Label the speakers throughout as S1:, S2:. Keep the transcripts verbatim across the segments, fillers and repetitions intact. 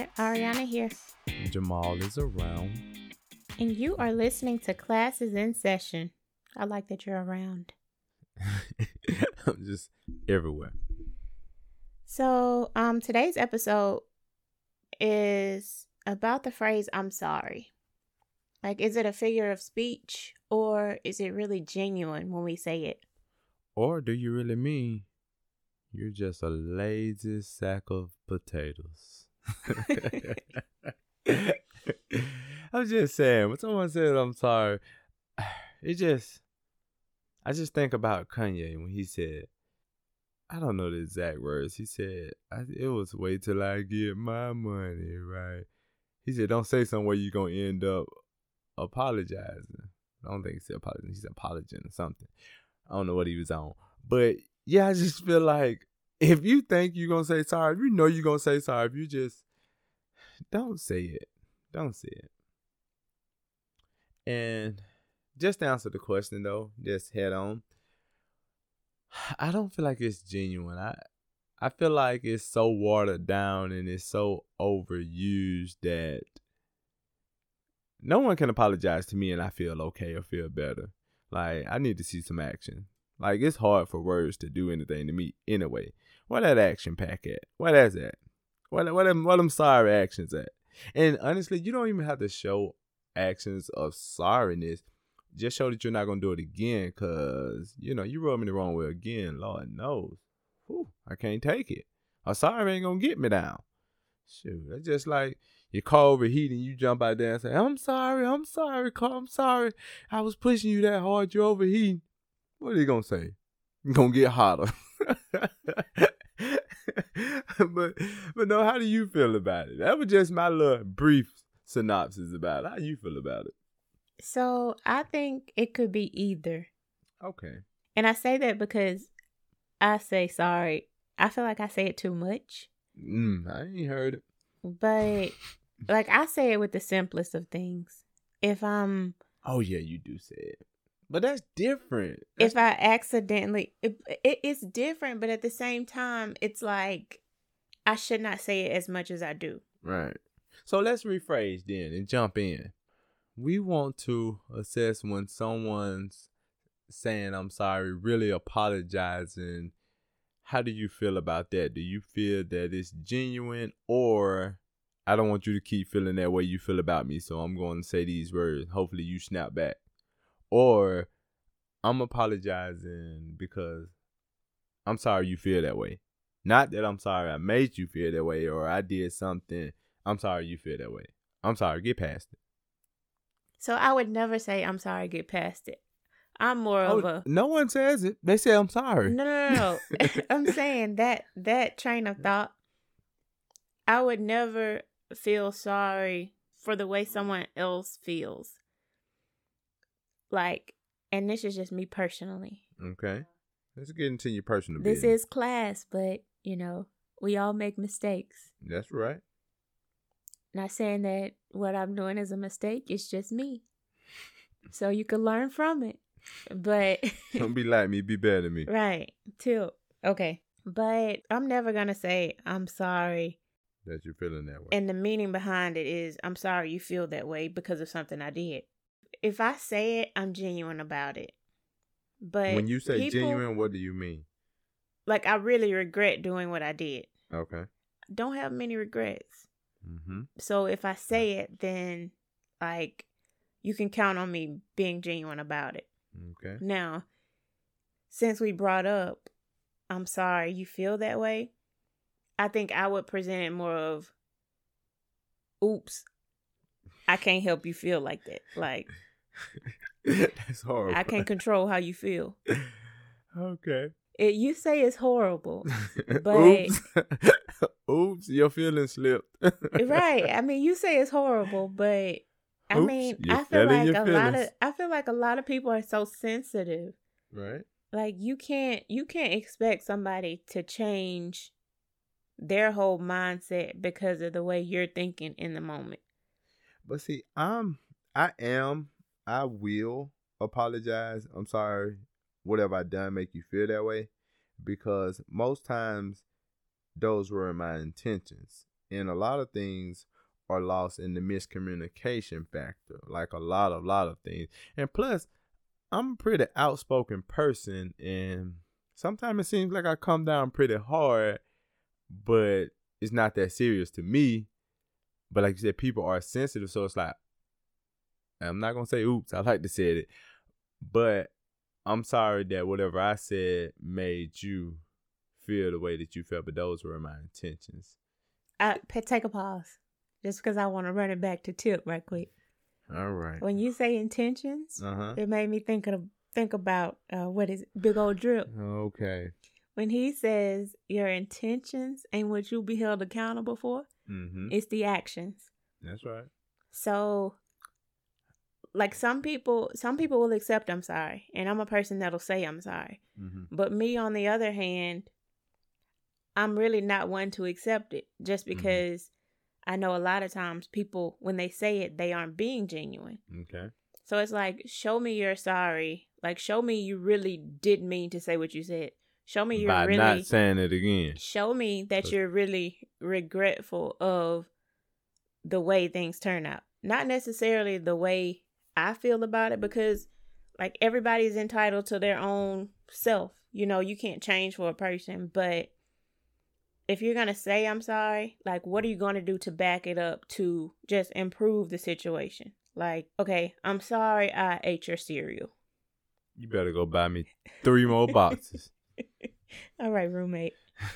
S1: there, Ariana here.
S2: Jamal is around.
S1: And you are listening to Classes in Session. I like that you're around.
S2: I'm just everywhere.
S1: So, um, today's episode is about the phrase, I'm sorry. Like, is it a figure of speech or is it really genuine when we say it?
S2: Or do you really mean you're just a lazy sack of potatoes? I'm just saying, when someone says I'm sorry, it just, I just think about Kanye when he said, I don't know the exact words. He said, I, it was wait till I get my money, right? He said, don't say somewhere you're going to end up apologizing. I don't think he said apologizing. He said apologizing or something. I don't know what he was on. But yeah, I just feel like if you think you're going to say sorry, if you know you're going to say sorry, if you just don't say it. Don't say it. And just to answer the question, though, just head on. I don't feel like it's genuine. I I feel like it's so watered down and it's so overused that no one can apologize to me and I feel okay or feel better. Like, I need to see some action. Like, it's hard for words to do anything to me anyway. Where that action pack at? Where that's at? Where, where, them, where them sorry actions at? And honestly, you don't even have to show actions of sorriness. Just show that you're not going to do it again because, you know, you rubbed me the wrong way again. Lord knows. Whew, I can't take it. A sorry ain't going to get me down. Shoot, that's just like your car overheating. You jump out there and say, I'm sorry, I'm sorry, car, I'm sorry. I was pushing you that hard, you're overheating. What are you going to say? You're going to get hotter. but, but no, how do you feel about it? That was just my little brief synopsis about it. How you feel about it?
S1: So I think it could be either.
S2: Okay.
S1: And I say that because I say sorry. I feel like I say it too much.
S2: Mm, I ain't heard it.
S1: But like I say it with the simplest of things. If I'm
S2: Oh yeah, you do say it. But that's different. That's...
S1: If I accidentally it, it, it's different, but at the same time it's like I should not say it as much as I do.
S2: Right. So let's rephrase then and jump in. We want to assess when someone's saying I'm sorry, really apologizing. How do you feel about that? Do you feel that it's genuine, or I don't want you to keep feeling that way you feel about me, so I'm going to say these words. Hopefully you snap back. Or I'm apologizing because I'm sorry you feel that way. Not that I'm sorry I made you feel that way or I did something. I'm sorry you feel that way. I'm sorry, get past it.
S1: So I would never say, I'm sorry, get past it. I'm more
S2: oh,
S1: of a...
S2: No one says it. They say, I'm sorry.
S1: No, no, no, no. I'm saying that that train of thought, I would never feel sorry for the way someone else feels. Like, and this is just me personally.
S2: Okay. Let's get into your personal
S1: This
S2: business.
S1: is class, but, you know, we all make mistakes.
S2: That's right.
S1: Not saying that what I'm doing is a mistake. It's just me. So you can learn from it. But
S2: don't be like me. Be better than me.
S1: Right. Till. Okay. But I'm never going to say, I'm sorry.
S2: That you're feeling that way.
S1: And the meaning behind it is, I'm sorry you feel that way because of something I did. If I say it, I'm genuine about it. But
S2: when you say
S1: people,
S2: genuine, what do you mean?
S1: Like, I really regret doing what I did.
S2: Okay.
S1: Don't have many regrets.
S2: Mm-hmm.
S1: So if I say it, then like you can count on me being genuine about it.
S2: Okay.
S1: Now, since we brought up, I'm sorry you feel that way, I think I would present it more of, oops, I can't help you feel like that. Like,
S2: that's horrible.
S1: I can't control how you feel.
S2: Okay.
S1: It, you say it's horrible, but
S2: oops, oops, your feelings slipped.
S1: Right. I mean, you say it's horrible, but I
S2: oops,
S1: mean, I feel like a lot of I feel like a lot of people are so sensitive.
S2: Right.
S1: Like you can't you can't expect somebody to change their whole mindset because of the way you're thinking in the moment.
S2: But see, I'm I am I will apologize. I'm sorry. Whatever I done make you feel that way, because most times those were my intentions. And a lot of things are lost in the miscommunication factor, like a lot of lot of things. And plus, I'm a pretty outspoken person, and sometimes it seems like I come down pretty hard, but it's not that serious to me. But like you said, people are sensitive, so it's like, I'm not gonna say oops, I like to say it, but I'm sorry that whatever I said made you feel the way that you felt, but those were my intentions.
S1: Uh, take a pause, just because I want to run it back to Tip right quick.
S2: All right.
S1: When you say intentions,
S2: uh-huh.
S1: it made me think of think about uh, what is it? Big Old Drip.
S2: Okay.
S1: When he says your intentions ain't what you'll be held accountable for,
S2: mm-hmm.
S1: it's the actions.
S2: That's right.
S1: So, like some people, some people will accept I'm sorry, and I'm a person that'll say I'm sorry.
S2: Mm-hmm. But
S1: me, on the other hand, I'm really not one to accept it, just because mm-hmm. I know a lot of times people, when they say it, they aren't being genuine.
S2: Okay.
S1: So it's like, show me you're sorry. Like, show me you really did mean to say what you said. Show me you're
S2: By
S1: really
S2: not saying it again.
S1: Show me that you're really regretful of the way things turn out. Not necessarily the way I feel about it, because like everybody's entitled to their own self. You know, you can't change for a person, but if you're going to say I'm sorry, like what are you going to do to back it up to just improve the situation? Like, okay, I'm sorry I ate your cereal.
S2: You better go buy me three more boxes.
S1: All right, roommate.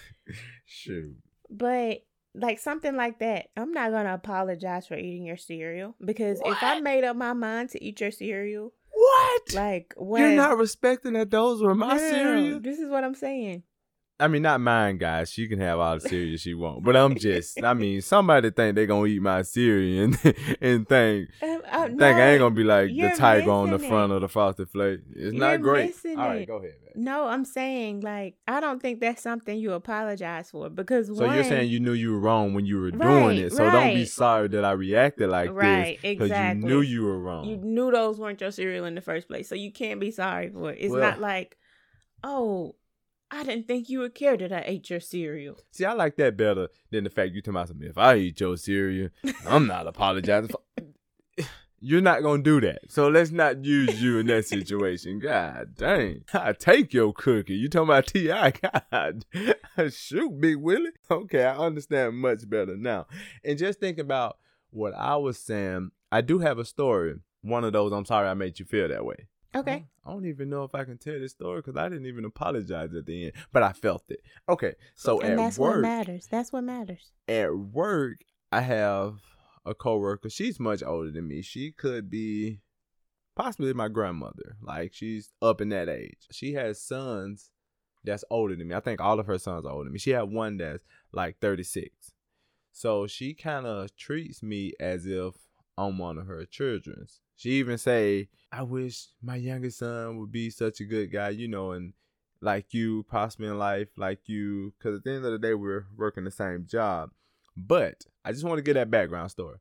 S2: Shoot.
S1: But like something like that, I'm not going to apologize for eating your cereal, because
S2: what?
S1: if I made up my mind to eat your cereal.
S2: What?
S1: Like, when,
S2: you're not respecting that those were my
S1: no,
S2: cereal?
S1: This is what I'm saying.
S2: I mean, not mine, guys. She can have all the cereal she wants. But I'm just, I mean, somebody think they going to eat my cereal and, and think,
S1: um, uh,
S2: think
S1: no,
S2: I ain't going to be like the tiger on the
S1: it.
S2: front of the Frosted Flake. It's
S1: you're
S2: not great.
S1: All
S2: right,
S1: it.
S2: go ahead, man.
S1: No, I'm saying, like, I don't think that's something you apologize for, because
S2: So
S1: one,
S2: you're saying you knew you were wrong when you were
S1: right,
S2: doing it. So
S1: right.
S2: don't be sorry that I reacted like
S1: right,
S2: this.
S1: Because
S2: exactly. you knew you were wrong.
S1: You knew those weren't your cereal in the first place. So you can't be sorry for it. It's
S2: well,
S1: not like, oh, I didn't think you would care that I ate your cereal.
S2: See, I like that better than the fact you talking about something. If I eat your cereal, I'm not apologizing for. You're not going to do that. So let's not use you in that situation. God dang. I take your cookie. You talking about T I God. Shoot, Big Willie. Okay, I understand much better now. And just think about what I was saying. I do have a story. One of those, I'm sorry I made you feel that way.
S1: Okay.
S2: I don't even know if I can tell this story because I didn't even apologize at the end. But I felt it. Okay, so
S1: and
S2: at
S1: that's
S2: work.
S1: what matters. That's what matters.
S2: At work, I have a coworker. She's much older than me. She could be possibly my grandmother. Like, she's up in that age. She has sons that's older than me. I think all of her sons are older than me. She had one that's like thirty-six. So she kind of treats me as if I'm one of her children's. She even say, I wish my youngest son would be such a good guy, you know, and like you, prosper in life, like you, because at the end of the day, we're working the same job. But I just want to get that background story.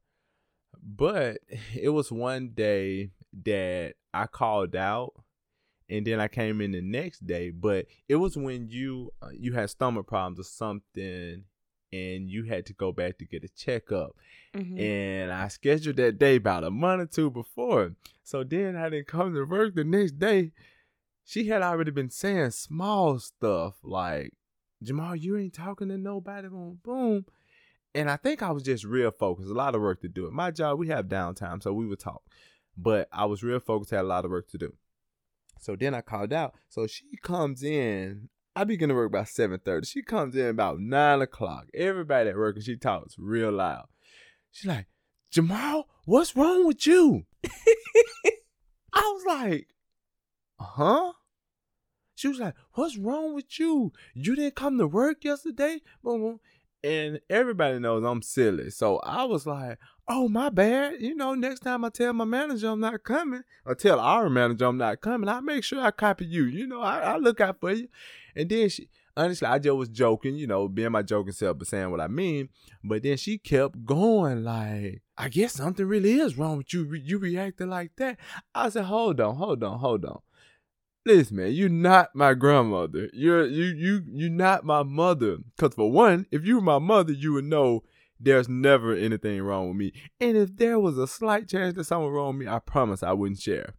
S2: But it was one day that I called out, and then I came in the next day. But it was when you uh, you had stomach problems or something, and you had to go back to get a checkup. Mm-hmm. And I scheduled that day about a month or two before. So then I didn't come to work the next day. She had already been saying small stuff like, Jamal, you ain't talking to nobody, boom, boom. And I think I was just real focused. A lot of work to do. At my job, we have downtime, so we would talk. But I was real focused, had a lot of work to do. So then I called out. So she comes in. I begin to work about seven thirty. She comes in about nine o'clock. Everybody at work, and she talks real loud. She's like, Jamal, what's wrong with you? I was like, huh? She was like, what's wrong with you? You didn't come to work yesterday? Boom, boom. And everybody knows I'm silly. So I was like, oh, my bad. You know, next time I tell my manager I'm not coming, or tell our manager I'm not coming, I make sure I copy you. You know, I, I look out for you. And then she, honestly, I just was joking, you know, being my joking self, but saying what I mean. But then she kept going like, I guess something really is wrong with you. You reacted like that. I said, hold on, hold on, hold on. Listen, man, you're not my grandmother. You're you you you're not my mother. Cause for one, if you were my mother, you would know there's never anything wrong with me. And if there was a slight chance that something wrong with me, I promise I wouldn't share.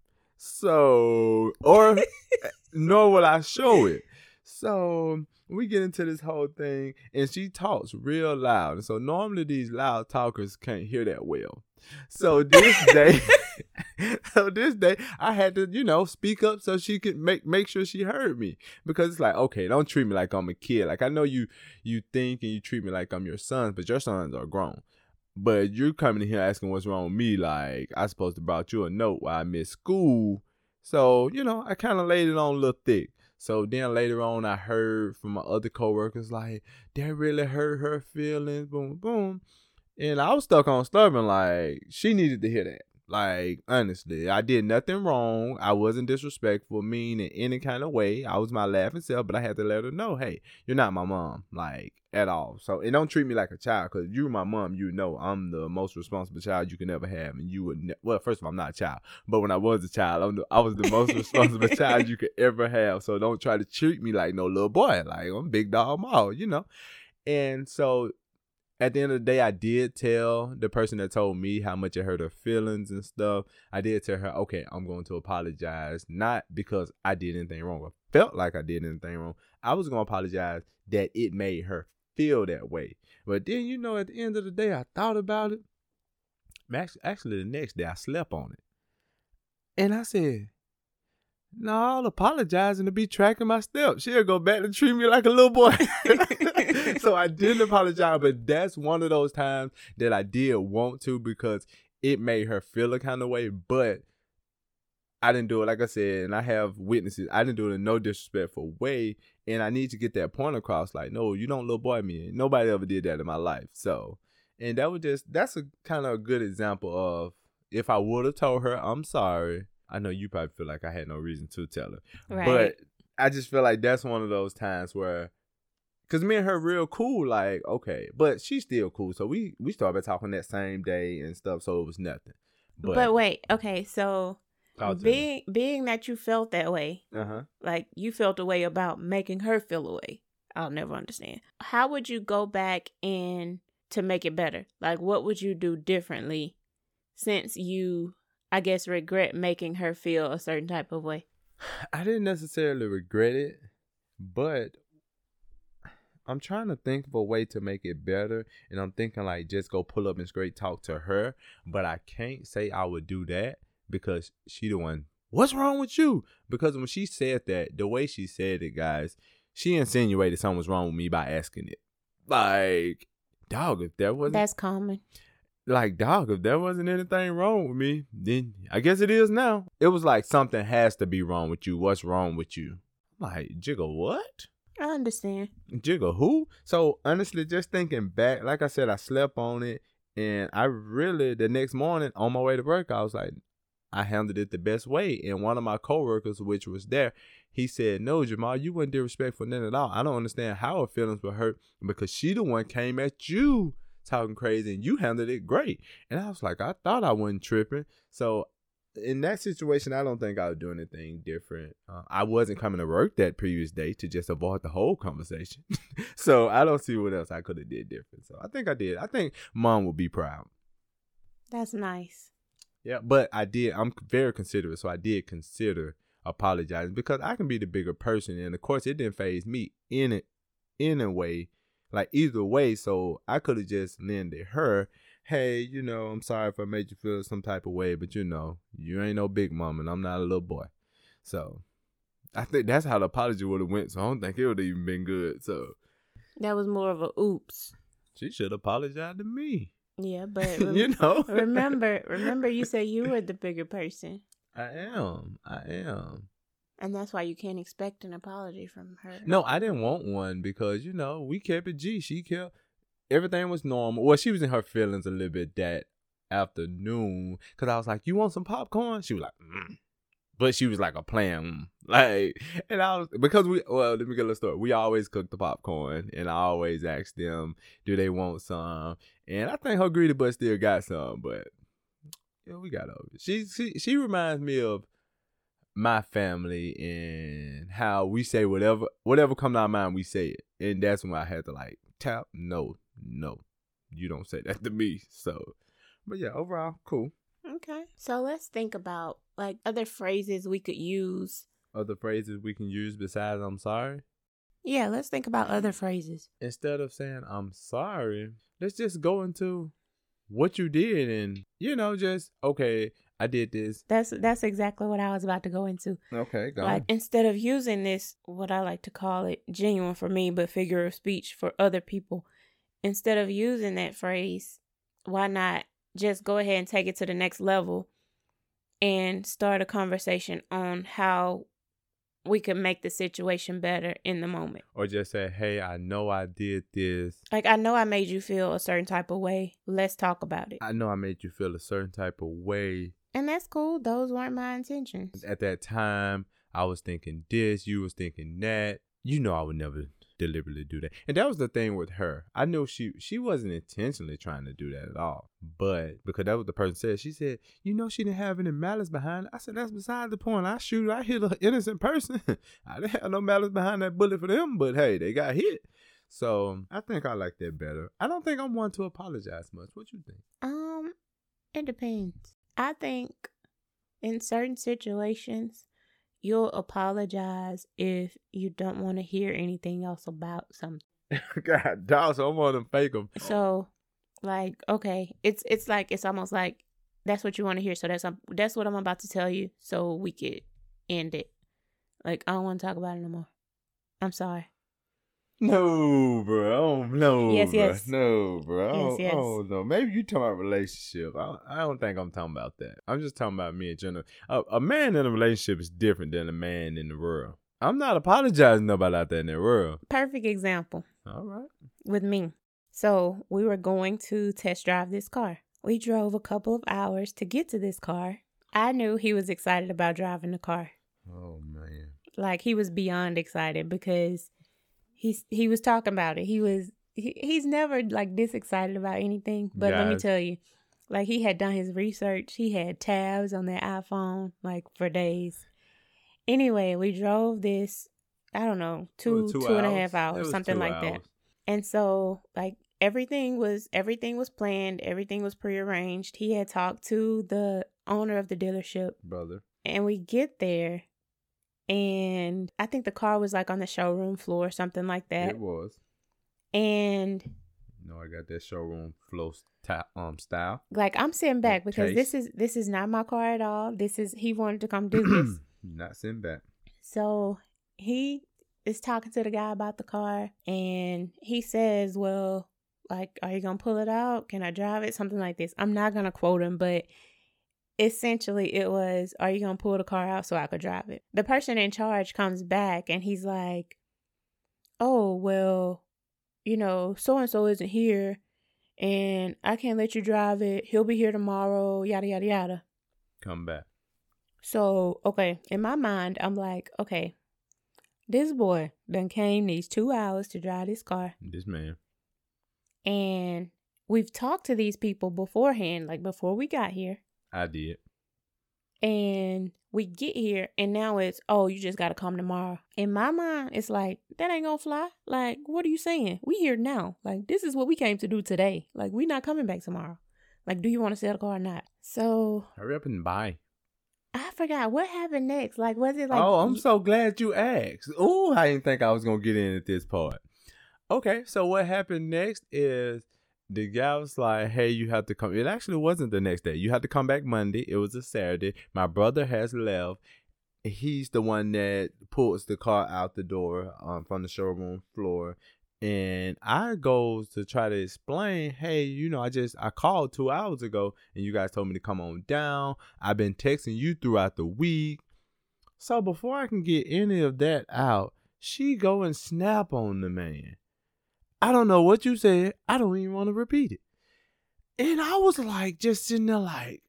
S2: So, or nor will I show it. So we get into this whole thing, and she talks real loud. And so normally these loud talkers can't hear that well. So this day, so this day, I had to, you know, speak up so she could make make sure she heard me. Because it's like, okay, don't treat me like I'm a kid. Like, I know you you think and you treat me like I'm your son, but your sons are grown. But you're coming in here asking what's wrong with me. Like, I supposed to brought you a note while I missed school. So, you know, I kind of laid it on a little thick. So then later on, I heard from my other coworkers, like, that really hurt her feelings, boom, boom. And I was stuck on stubborn, like, she needed to hear that. Like, honestly, I did nothing wrong. I wasn't disrespectful, mean in any kind of way. I was my laughing self, but I had to let her know, hey, you're not my mom, like, at all. So, and don't treat me like a child, because you're my mom, you know I'm the most responsible child you can ever have. And you would, ne- well, first of all, I'm not a child. But when I was a child, I'm the, I was the most responsible child you could ever have. So don't try to treat me like no little boy. Like, I'm big dog mall, you know. And so at the end of the day, I did tell the person that told me how much it hurt her feelings and stuff. I did tell her, okay, I'm going to apologize. Not because I did anything wrong or felt like I did anything wrong. I was going to apologize that it made her feel that way. But then, you know, at the end of the day, I thought about it. Actually, the next day, I slept on it. And I said, no, I'll apologize and to be tracking my steps. She'll go back to treat me like a little boy. So I didn't apologize, but that's one of those times that I did want to, because it made her feel a kind of way, but I didn't do it, like I said, and I have witnesses. I didn't do it in no disrespectful way, and I need to get that point across. Like, no, you don't little boy me. Nobody ever did that in my life. So, and that was just, that's a kind of a good example of, if I would have told her, I'm sorry. I know you probably feel like I had no reason to tell her. Right. But I just feel like that's one of those times where, because me and her real cool, like, okay. But she's still cool. So we, we started talking that same day and stuff, so it was nothing.
S1: But, but wait, okay, so being being that you felt that way, uh-huh. like you felt a way about making her feel a way, I'll never understand. How would you go back and to make it better? Like, what would you do differently since you, I guess, regret making her feel a certain type of way?
S2: I didn't necessarily regret it, but I'm trying to think of a way to make it better. And I'm thinking like just go pull up and straight talk to her. But I can't say I would do that because she the one, what's wrong with you? Because when she said that, the way she said it, guys, she insinuated something was wrong with me by asking it. Like, dog, if there wasn't.
S1: That's common.
S2: Like, dog, if there wasn't anything wrong with me, then I guess it is now. It was like something has to be wrong with you. What's wrong with you? I'm like, Jigga, what?
S1: I understand.
S2: Jigga, who? So, honestly, just thinking back, like I said, I slept on it. And I really, the next morning on my way to work, I was like, I handled it the best way. And one of my coworkers, which was there, he said, no, Jamal, you weren't disrespectful then at all. I don't understand how her feelings were hurt because she the one came at you talking crazy and you handled it great. And I was like, I thought I wasn't tripping. So in that situation, I don't think I would do anything different. Uh, I wasn't coming to work that previous day to just avoid the whole conversation. So I don't see what else I could have did different. So I think I did. I think mom would be proud.
S1: That's nice.
S2: Yeah, but I did. I'm very considerate. So I did consider apologizing because I can be the bigger person. And of course, it didn't faze me in it, in a way. Like either way, so I could have just lended her, hey, you know, I'm sorry if I made you feel some type of way, but you know, you ain't no big mom and I'm not a little boy. So I think that's how the apology would have went. So I don't think it would have even been good. So
S1: that was more of a oops.
S2: She should apologize to me.
S1: Yeah, but rem-
S2: you know,
S1: remember, remember you said you were the bigger person.
S2: I am. I am.
S1: And that's why you can't expect an apology from her.
S2: No, I didn't want one because, you know, we kept it G. She kept, everything was normal. Well, she was in her feelings a little bit that afternoon because I was like, you want some popcorn? She was like, mm. But she was like a plan. Mm. Like, and I was, because we, well, let me get a little story. We always cook the popcorn and I always ask them, do they want some? And I think her greedy butt still got some, but yeah, we got over it. She, she, she reminds me of my family and how we say whatever whatever comes to our mind, we say it. And that's when I had to like tap, no, no, you don't say that to me. So, but yeah, overall, cool.
S1: Okay. So let's think about like other phrases we could use.
S2: Other phrases we can use besides I'm sorry?
S1: Yeah, let's think about other phrases.
S2: Instead of saying I'm sorry, let's just go into what you did and, you know, just, okay, I did this.
S1: That's that's exactly what I was about to go into.
S2: Okay, go
S1: Like,
S2: on.
S1: instead of using this, what I like to call it, genuine for me, but figure of speech for other people, instead of using that phrase, why not just go ahead and take it to the next level and start a conversation on how we could make the situation better in the moment.
S2: Or just say, hey, I know I did this.
S1: Like, I know I made you feel a certain type of way. Let's talk about it.
S2: I know I made you feel a certain type of way.
S1: And that's cool. Those weren't my intentions.
S2: At that time, I was thinking this, you was thinking that. You know I would never deliberately do that. And that was the thing with her. I knew she she wasn't intentionally trying to do that at all. But because that was the person said, she said, you know, she didn't have any malice behind it. I said, that's beside the point. I shoot, I hit an innocent person. I didn't have no malice behind that bullet for them, but hey, they got hit. So I think I like that better. I don't think I'm one to apologize much. What you think?
S1: Um, it depends. I think in certain situations, you'll apologize if you don't want to hear anything else about something.
S2: God, dog, so I'm on them fake them.
S1: So, like, okay, it's it's like it's almost like that's what you want to hear. So that's um, that's what I'm about to tell you. So we could end it. Like, I don't want to talk about it no more. I'm sorry.
S2: No, bro. Oh, no,
S1: Yes,
S2: bro.
S1: yes.
S2: No, bro.
S1: Yes,
S2: Oh,
S1: yes.
S2: oh, no. Maybe you talking about relationship. I, I don't think I'm talking about that. I'm just talking about me in general. A, a man in a relationship is different than a man in the world. I'm not apologizing to nobody out there in the world.
S1: Perfect example.
S2: All right.
S1: With me. So we were going to test drive this car. We drove a couple of hours to get to this car. I knew he was excited about driving the car.
S2: Oh, man.
S1: Like, he was beyond excited because he's he was talking about it. He was he, he's never like this excited about anything. But let me
S2: Guys.
S1: tell you, like, he had done his research. He had tabs on their iPhone like for days. Anyway, we drove this, I don't know, two
S2: Two
S1: two and a
S2: hours?
S1: half
S2: It
S1: hours,
S2: was
S1: something
S2: two
S1: like that.
S2: hours.
S1: And so, like, everything was everything was planned, everything was prearranged. He had talked to the owner of the dealership,
S2: Brother.
S1: and we get there, and I think the car was like on the showroom floor, something like that.
S2: It was.
S1: And
S2: You know, I got that showroom flow st- um, style.
S1: like, I'm sitting back because
S2: Taste.
S1: this is this is not my car at all. This is he wanted to come do this.
S2: Not sitting back.
S1: So he is talking to the guy about the car, and he says, well, like, are you going to pull it out? Can I drive it? Something like this. I'm not going to quote him, but essentially it was, are you going to pull the car out so I could drive it? The person in charge comes back and he's like, oh, well, you know, so-and-so isn't here and I can't let you drive it. He'll be here tomorrow, yada, yada, yada.
S2: Come back.
S1: So, okay, in my mind, I'm like, okay, this boy done came these two hours to drive this car.
S2: This man.
S1: And we've talked to these people beforehand, like before we got here.
S2: I did.
S1: And we get here and now it's, oh, you just got to come tomorrow. In my mind, it's like, that ain't gonna fly. Like, what are you saying? We here now. Like, this is what we came to do today. Like, we not coming back tomorrow. Like, do you want to sell the car or not? So
S2: Hurry up and buy.
S1: I forgot what happened next. Like, was it like,
S2: oh, I'm so glad you asked. Oh, I didn't think I was going to get in at this part. Okay, so what happened next is the guy was like, hey, you have to come. It actually wasn't the next day. You had to come back Monday. It was a Saturday. My brother has left. He's the one that pulls the car out the door um, from the showroom floor. And I goes to try to explain, hey, you know, I just, I called two hours ago and you guys told me to come on down. I've been texting you throughout the week. So before I can get any of that out, she go and snap on the man. I don't know what you said. I don't even want to repeat it. And I was like, just sitting there like,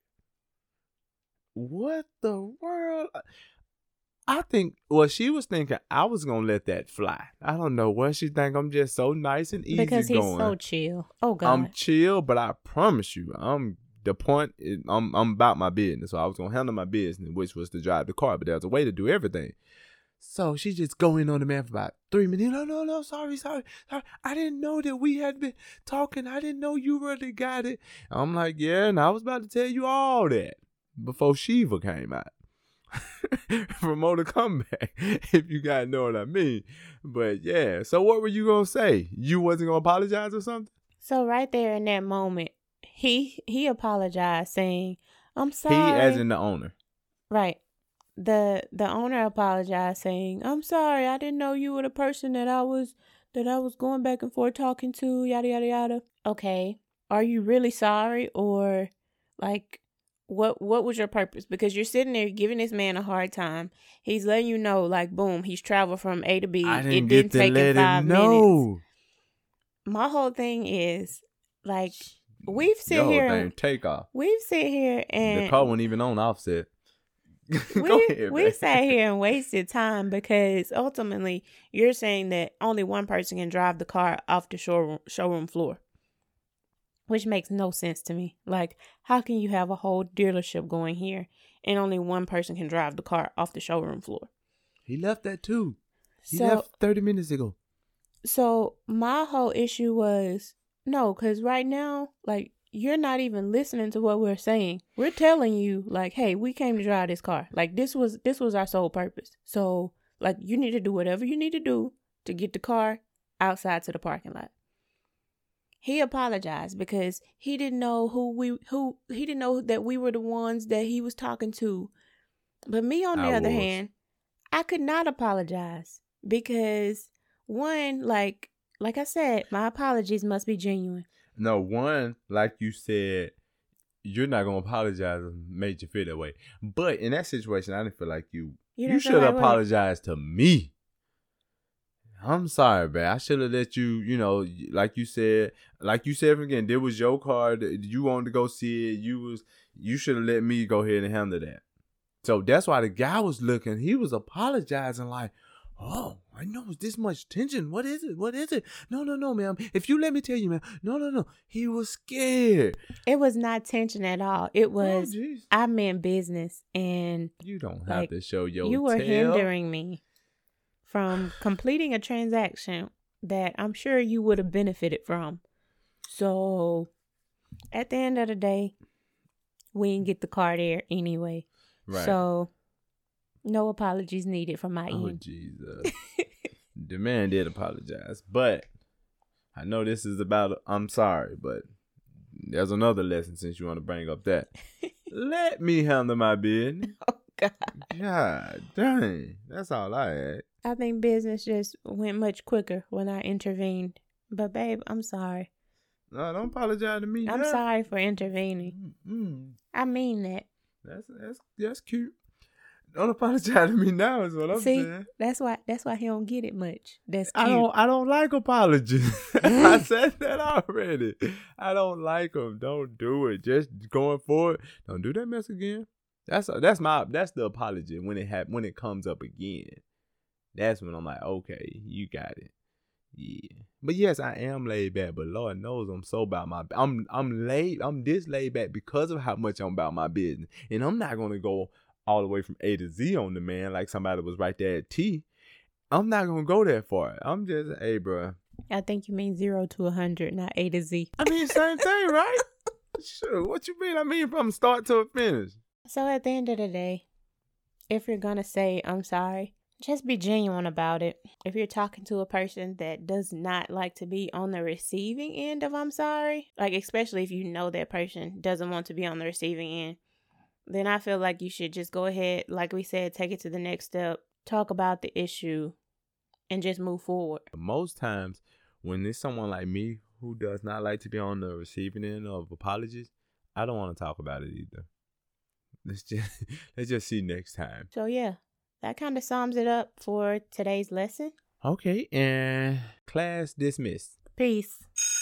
S2: what the world? I think, well, she was thinking I was going to let that fly. I don't know what she think. I'm just so nice and easy
S1: because he's
S2: going.
S1: so chill. Oh, God.
S2: I'm chill, but I promise you, I'm the point, is, I'm, I'm about my business. So I was going to handle my business, which was to drive the car, but there's a way to do everything. So she just go in on the man for about three minutes. No, no, no, sorry, sorry, sorry. I didn't know that we had been talking. I didn't know you were the guy that. I'm like, yeah, and I was about to tell you all that before Shiva came out. From Mortal Kombat, if you guys know what I mean. But yeah, so what were you gonna say? You wasn't gonna apologize or something?
S1: So right there in that moment, he he apologized, saying, "I'm sorry."
S2: He, as in the owner,
S1: right? the The owner apologized, saying, "I'm sorry. I didn't know you were the person that I was that I was going back and forth talking to. Yada yada yada." Okay, are you really sorry, or like? What what was your purpose? Because you're sitting there giving this man a hard time. He's letting you know, like, boom, he's traveled from A to B.
S2: I didn't
S1: it
S2: get
S1: didn't
S2: to
S1: take
S2: let
S1: him five
S2: him know.
S1: minutes. My whole thing is, like, we've sit
S2: Your whole
S1: here,
S2: thing,
S1: and,
S2: take off.
S1: we've sit here and
S2: The car wasn't even on offset.
S1: we
S2: Go ahead,
S1: we
S2: man.
S1: sat here and wasted time because ultimately you're saying that only one person can drive the car off the showroom showroom floor. Which makes no sense to me. Like, how can you have a whole dealership going here and only one person can drive the car off the showroom floor?
S2: He left that too. He
S1: so,
S2: left thirty minutes ago.
S1: So my whole issue was, no, because right now, like, you're not even listening to what we're saying. We're telling you, like, hey, we came to drive this car. Like, this was this was our sole purpose. So, like, you need to do whatever you need to do to get the car outside to the parking lot. He apologized because he didn't know who we who he didn't know that we were the ones that he was talking to. But me, on the
S2: I
S1: other
S2: was.
S1: hand, I could not apologize because one, like like I said, my apologies must be genuine.
S2: No, one, like you said, you're not gonna apologize and made you feel that way. But in that situation, I didn't feel like you.
S1: You,
S2: You should apologize to me. I'm sorry, man. I should have let you, you know, like you said, like you said again, there was your car that you wanted to go see it. You was, you should have let me go ahead and handle that. So that's why the guy was looking. He was apologizing like, oh, I know it's this much tension. What is it? What is it? No, no, no, ma'am. If you let me tell you, ma'am. No, no, no. He was scared.
S1: It was not tension at all. It was,
S2: oh,
S1: I meant business. And
S2: you don't have
S1: like,
S2: to show your
S1: you were
S2: tail.
S1: hindering me from completing a transaction that I'm sure you would have benefited from. So at the end of the day, we didn't get the car there anyway.
S2: Right.
S1: So no apologies needed from my
S2: oh,
S1: end.
S2: Oh, Jesus. The man did apologize. But I know this is about, I'm sorry, but there's another lesson since you want to bring up that. Let me handle my business.
S1: Oh, God.
S2: God dang. That's all I had.
S1: I think business just went much quicker when I intervened. But, babe, I'm sorry.
S2: No, don't apologize to me.
S1: I'm
S2: now.
S1: sorry for intervening.
S2: Mm-hmm.
S1: I mean that.
S2: That's that's that's cute. Don't apologize to me now is what I'm
S1: See,
S2: saying.
S1: That's why that's why he don't get it much. That's cute.
S2: I don't I don't like apologies. I said that already. I don't like them. Don't do it. Just going forward. Don't do that mess again. That's that's my that's the apology when it hap- when it comes up again. That's when I'm like, okay, you got it. Yeah. But yes, I am laid back, but Lord knows I'm so about my I'm I'm laid I'm this laid back because of how much I'm about my business. And I'm not gonna go all the way from A to Z on the man like somebody was right there at T. I'm not gonna go that far. I'm just, hey, bro.
S1: I think you mean zero to a hundred, not A to Z.
S2: I mean, same thing, right? Sure. What you mean? I mean from start to finish.
S1: So at the end of the day, if you're gonna say I'm sorry, just be genuine about it. If you're talking to a person that does not like to be on the receiving end of I'm sorry, like especially if you know that person doesn't want to be on the receiving end, then I feel like you should just go ahead, like we said, take it to the next step, talk about the issue, and just move forward.
S2: Most times when it's someone like me who does not like to be on the receiving end of apologies, I don't want to talk about it either. Let's just let's just see next time.
S1: So yeah, that kind of sums it up for today's lesson.
S2: Okay, and class dismissed.
S1: Peace.